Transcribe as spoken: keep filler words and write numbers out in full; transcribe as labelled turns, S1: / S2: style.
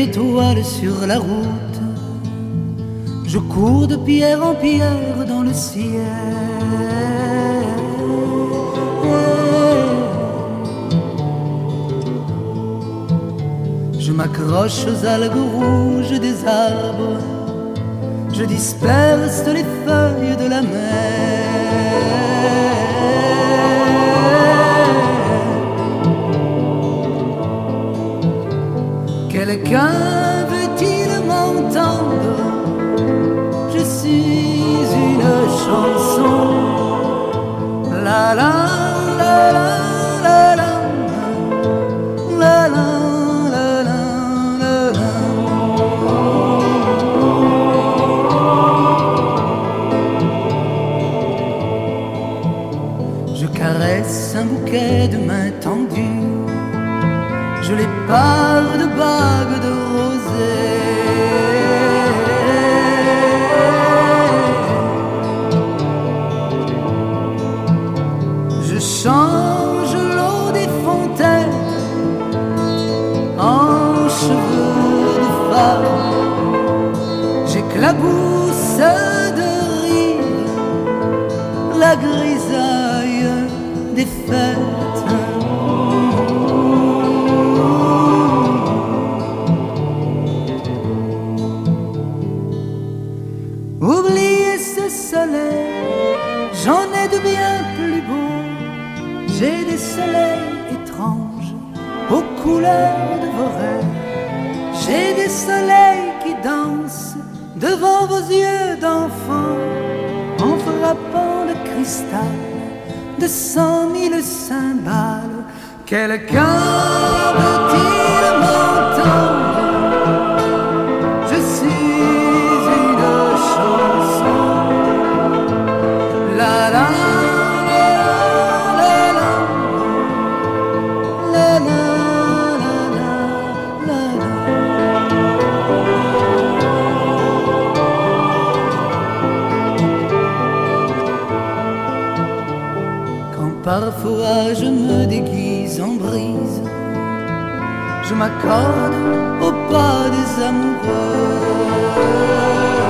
S1: étoile sur la route. Je cours de pierre en pierre dans le ciel. Je m'accroche aux algues rouges des arbres. Je disperse les feuilles de la mer. Quelqu'un veut-il m'entendre? Je suis une chanson. La la la la la la la la la la la la. Je caresse un bouquet de mains tendues. Je les pare de bagues de rosée. Je change l'eau des fontaines en cheveux de femme. J'éclabousse de rire la grisaille des fêtes. Oubliez ce soleil, j'en ai de bien plus beaux. J'ai des soleils étranges aux couleurs de vos rêves. J'ai des soleils qui dansent devant vos yeux d'enfant, en frappant le cristal de cent mille cymbales. Quelqu'un veut-il m'entendre? Je suis une chanson. La la la la la la la la la la. Quand parfois je me déguise en brise, je m'accorde au pas des amoureux.